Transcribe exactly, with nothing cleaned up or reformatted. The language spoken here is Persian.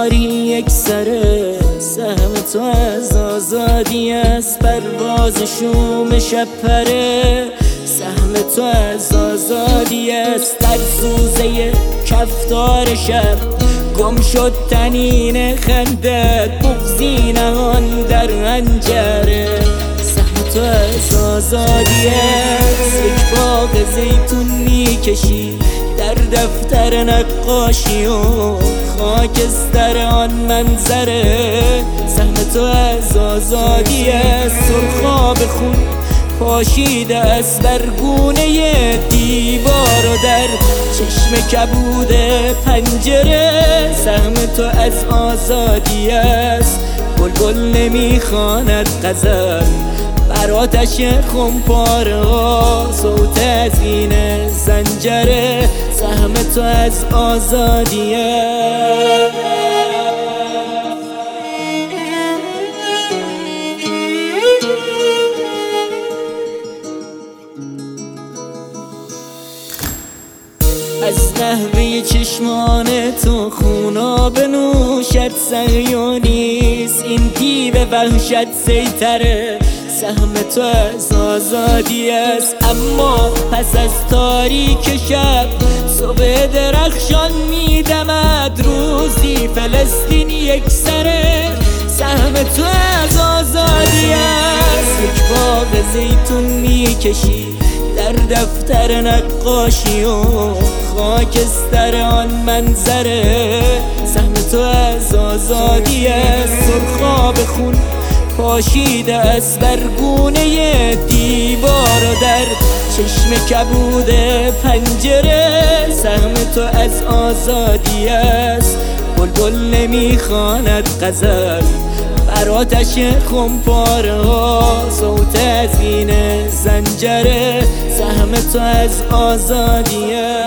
داری یک سره، سهم تو از آزادی است، پرواز شوم شب پره. سهم تو از آزادی است، در سوزه کفتار شب گم شد تنین خندت، بغضی نهان در حنجره. سهم تو از آزادی است، یک باغ زیتون میکشی در دفتر نقاشی و خاکستر آن منظره. سهم تو از آزادی است، سرخاب خون پاشیده است بر گونه دیوار و در چشم کبود پنجره. سهم تو از آزادی است، بلبل نمیخواند غزل بر آتش خمپاره ها، صوت از این زنجره. سهم تو از آزادی است. از نحوه چشمان تو خونا بنوشد سهیونیست، این دیو وحشت سیطره. سهم تو از آزادی است، اما پس از تاریک شب صبح درخشان میدمد، روزی فلسطین یک سره. سهم تو از آزادی است، یک باغ زیتون میکشی در دفتر نقاشی و خاکستر آن منظره. سهم تو از آزادی است، سرخاب خون پاشیده است بر گونه دیوار و در چشم کبود پنجره. سهم تو از آزادی است، بلبل نمیخواند غزل بر آتش خمپاره ها، صوت از این زنجره. سهم تو از آزادی است.